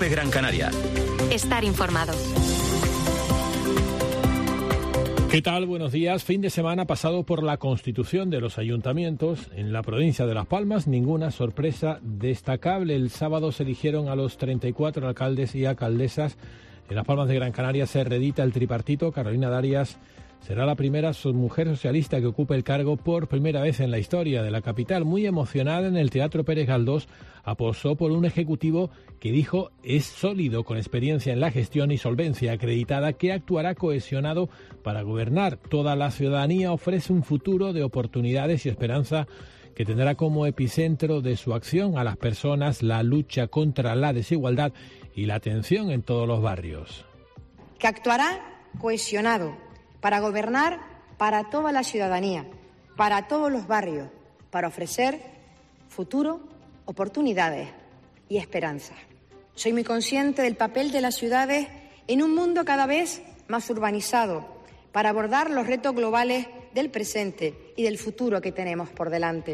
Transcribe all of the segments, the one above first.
COPE Gran Canaria. Estar informado. ¿Qué tal? Buenos días. Fin de semana pasado por la constitución de los ayuntamientos en la provincia de Las Palmas. Ninguna sorpresa destacable. El sábado se eligieron a los 34 alcaldes y alcaldesas. En Las Palmas de Gran Canaria se reedita el tripartito. Carolina Darias será la primera mujer socialista que ocupe el cargo por primera vez en la historia de la capital. Muy emocionada, en el Teatro Pérez Galdós apostó por un ejecutivo que dijo es sólido, con experiencia en la gestión y solvencia acreditada, que actuará cohesionado para gobernar. Toda la ciudadanía ofrece un futuro de oportunidades y esperanza que tendrá como epicentro de su acción a las personas, la lucha contra la desigualdad y la atención en todos los barrios. Que actuará cohesionado para gobernar para toda la ciudadanía, para todos los barrios, para ofrecer futuro, oportunidades y esperanza. Soy muy consciente del papel de las ciudades en un mundo cada vez más urbanizado, para abordar los retos globales del presente y del futuro que tenemos por delante.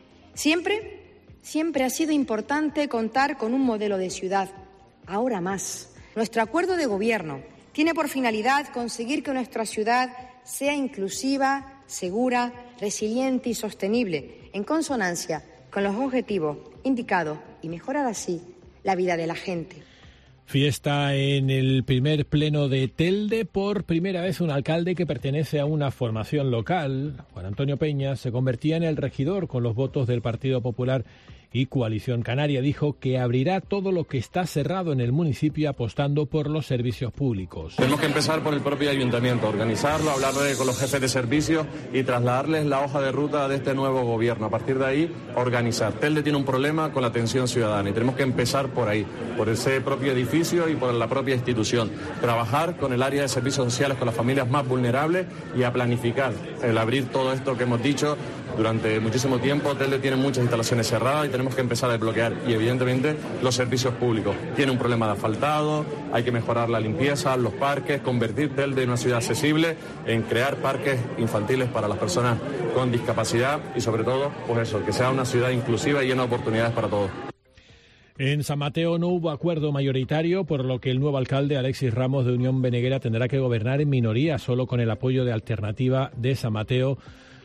Siempre ha sido importante contar con un modelo de ciudad, ahora más. Nuestro acuerdo de gobierno tiene por finalidad conseguir que nuestra ciudad sea inclusiva, segura, resiliente y sostenible, en consonancia con los objetivos indicados y mejorar así la vida de la gente. Fiesta en el primer pleno de Telde. Por primera vez un alcalde que pertenece a una formación local, Juan Antonio Peña, se convertía en el regidor con los votos del Partido Popular y Coalición Canaria. Dijo que abrirá todo lo que está cerrado en el municipio, apostando por los servicios públicos. Tenemos que empezar por el propio ayuntamiento, organizarlo, hablar con los jefes de servicios y trasladarles la hoja de ruta de este nuevo gobierno. A partir de ahí, organizar. Telde tiene un problema con la atención ciudadana y tenemos que empezar por ahí, por ese propio edificio y por la propia institución. Trabajar con el área de servicios sociales, con las familias más vulnerables y a planificar el abrir todo esto que hemos dicho. Durante muchísimo tiempo Telde tiene muchas instalaciones cerradas y tenemos que empezar a desbloquear. Y evidentemente los servicios públicos. Tiene un problema de asfaltado, hay que mejorar la limpieza, los parques, convertir Telde en una ciudad accesible, en crear parques infantiles para las personas con discapacidad y sobre todo, pues eso, que sea una ciudad inclusiva y llena de oportunidades para todos. En San Mateo no hubo acuerdo mayoritario, por lo que el nuevo alcalde Alexis Ramos de Unión Beneguera tendrá que gobernar en minoría, solo con el apoyo de Alternativa de San Mateo,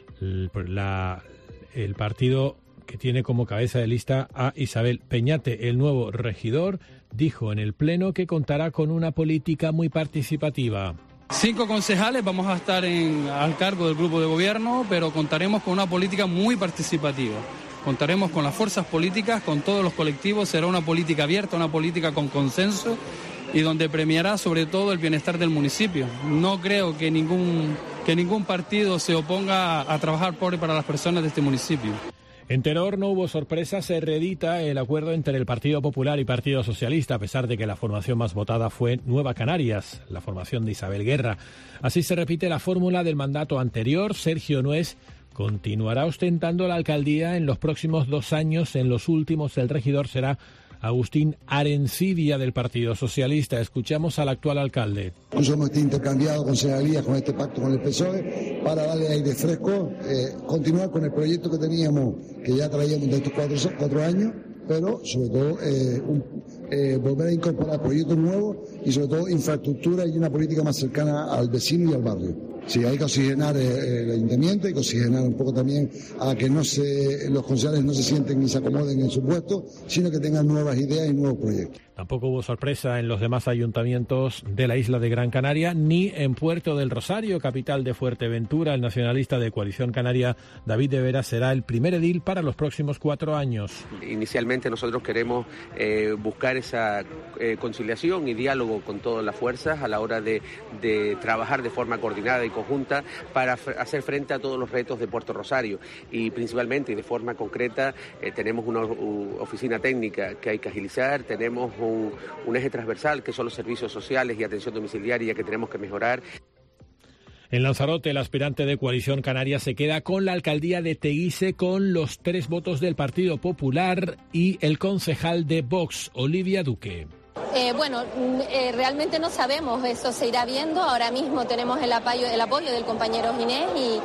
el partido que tiene como cabeza de lista a Isabel Peñate. El nuevo regidor dijo en el pleno que contará con una política muy participativa. 5 concejales vamos a estar al cargo del grupo de gobierno, pero contaremos con una política muy participativa. Contaremos con las fuerzas políticas, con todos los colectivos, será una política abierta, una política con consenso y donde premiará sobre todo el bienestar del municipio. No creo que ningún partido se oponga a trabajar por y para las personas de este municipio. En Teror no hubo sorpresa, se reedita el acuerdo entre el Partido Popular y Partido Socialista, a pesar de que la formación más votada fue Nueva Canarias, la formación de Isabel Guerra. Así se repite la fórmula del mandato anterior. Sergio Nuez continuará ostentando la alcaldía en los próximos 2 años. En los últimos el regidor será Agustín Arencibia, del Partido Socialista. Escuchamos al actual alcalde. Hemos intercambiado concejalías con este pacto con el PSOE para darle aire fresco, continuar con el proyecto que teníamos, que ya traíamos de estos 4 años, pero sobre todo volver a incorporar proyectos nuevos y sobre todo infraestructura y una política más cercana al vecino y al barrio. Sí, hay que oxigenar el ayuntamiento, hay que oxigenar un poco también a que los concejales no se sienten ni se acomoden en su puesto, sino que tengan nuevas ideas y nuevos proyectos. Tampoco hubo sorpresa en los demás ayuntamientos de la isla de Gran Canaria, ni en Puerto del Rosario, capital de Fuerteventura. El nacionalista de Coalición Canaria, David de Vera, será el primer edil para los próximos 4 años. Inicialmente nosotros queremos buscar esa conciliación y diálogo con todas las fuerzas a la hora de trabajar de forma coordinada y conjunta para hacer frente a todos los retos de Puerto Rosario. Y principalmente y de forma concreta tenemos una oficina técnica que hay que agilizar, tenemos un eje transversal que son los servicios sociales y atención domiciliaria que tenemos que mejorar. En Lanzarote, el aspirante de Coalición Canaria se queda con la alcaldía de Teguise con los 3 votos del Partido Popular y el concejal de Vox, Olivia Duque. Realmente no sabemos, eso se irá viendo. Ahora mismo tenemos el apoyo del compañero Ginés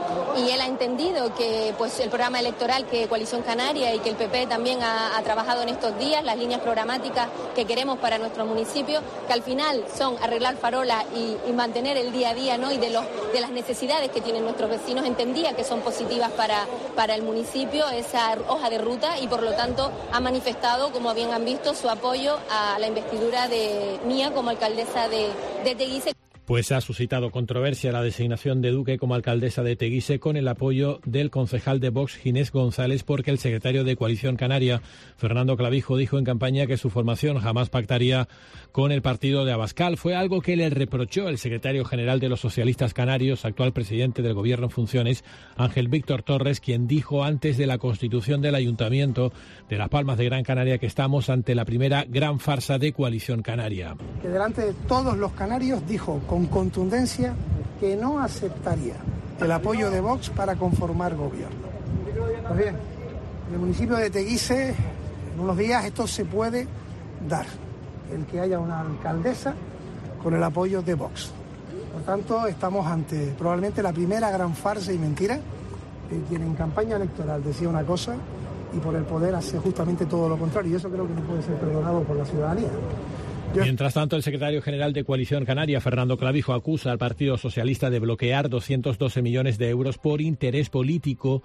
y él ha entendido que pues el programa electoral que Coalición Canaria y que el PP también ha trabajado en estos días, las líneas programáticas que queremos para nuestro municipio, que al final son arreglar farolas y mantener el día a día, ¿no? Y de las necesidades que tienen nuestros vecinos, entendía que son positivas para el municipio esa hoja de ruta y por lo tanto ha manifestado, como bien han visto, su apoyo a la investidura de mía como alcaldesa de Teguise. Pues ha suscitado controversia la designación de Duque como alcaldesa de Teguise con el apoyo del concejal de Vox, Ginés González, porque el secretario de Coalición Canaria, Fernando Clavijo, dijo en campaña que su formación jamás pactaría con el partido de Abascal. Fue algo que le reprochó el secretario general de los socialistas canarios, actual presidente del gobierno en funciones, Ángel Víctor Torres, quien dijo antes de la constitución del Ayuntamiento de Las Palmas de Gran Canaria que estamos ante la primera gran farsa de Coalición Canaria. Que delante de todos los canarios dijo con contundencia que no aceptaría el apoyo de Vox para conformar gobierno. Pues bien, en el municipio de Teguise, en unos días esto se puede dar, el que haya una alcaldesa con el apoyo de Vox. Por tanto, estamos ante probablemente la primera gran farsa y mentira de quien en campaña electoral decía una cosa y por el poder hace justamente todo lo contrario, y eso creo que no puede ser perdonado por la ciudadanía. Mientras tanto, el secretario general de Coalición Canaria, Fernando Clavijo, acusa al Partido Socialista de bloquear 212 millones de euros por interés político,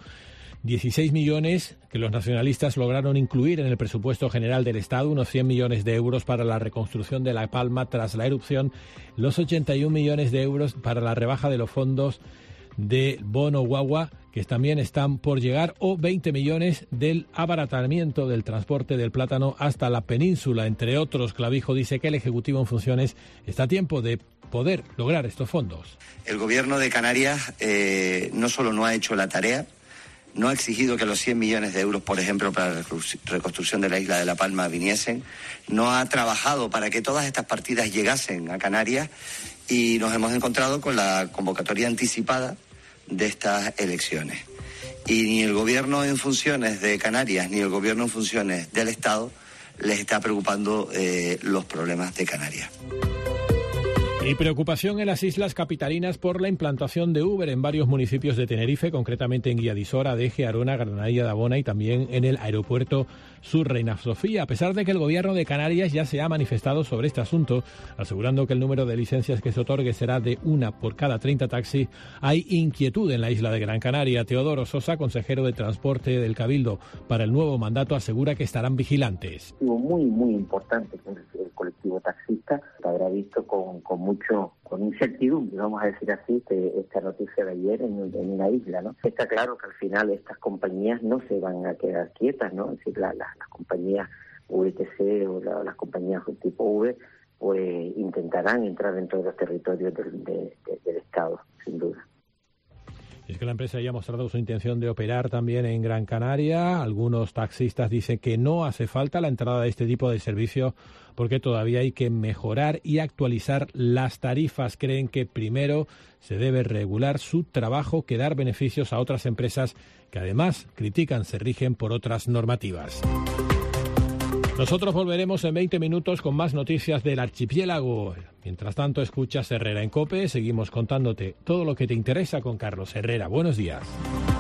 16 millones que los nacionalistas lograron incluir en el presupuesto general del Estado, unos 100 millones de euros para la reconstrucción de La Palma tras la erupción, los 81 millones de euros para la rebaja de los fondos de bono guagua, que también están por llegar, o 20 millones del abaratamiento del transporte del plátano hasta la península, entre otros. Clavijo dice que el Ejecutivo en funciones está a tiempo de poder lograr estos fondos. El Gobierno de Canarias no solo no ha hecho la tarea, no ha exigido que los 100 millones de euros, por ejemplo, para la reconstrucción de la isla de La Palma viniesen, no ha trabajado para que todas estas partidas llegasen a Canarias y nos hemos encontrado con la convocatoria anticipada de estas elecciones. Y ni el gobierno en funciones de Canarias ni el gobierno en funciones del Estado les está preocupando los problemas de Canarias. Y preocupación en las islas capitalinas por la implantación de Uber en varios municipios de Tenerife, concretamente en Guilladisora, Deje, Arona, Granadilla de Abona y también en el aeropuerto Sur Reina Sofía, a pesar de que el gobierno de Canarias ya se ha manifestado sobre este asunto, asegurando que el número de licencias que se otorgue será de una por cada 30 taxis. Hay inquietud en la isla de Gran Canaria. Teodoro Sosa, consejero de Transporte del Cabildo para el nuevo mandato, asegura que estarán vigilantes. Muy importante que el colectivo taxista habrá visto con incertidumbre, vamos a decir así, esta noticia de ayer en una isla, ¿no? Está claro que al final estas compañías no se van a quedar quietas, ¿no? Es decir, las compañías VTC o las compañías tipo V, pues intentarán entrar dentro de los territorios del Estado, sin duda. Es que la empresa ya ha mostrado su intención de operar también en Gran Canaria. Algunos taxistas dicen que no hace falta la entrada de este tipo de servicio porque todavía hay que mejorar y actualizar las tarifas. Creen que primero se debe regular su trabajo que dar beneficios a otras empresas que además critican se rigen por otras normativas. Nosotros volveremos en 20 minutos con más noticias del archipiélago. Mientras tanto, escuchas Herrera en COPE. Seguimos contándote todo lo que te interesa con Carlos Herrera. Buenos días.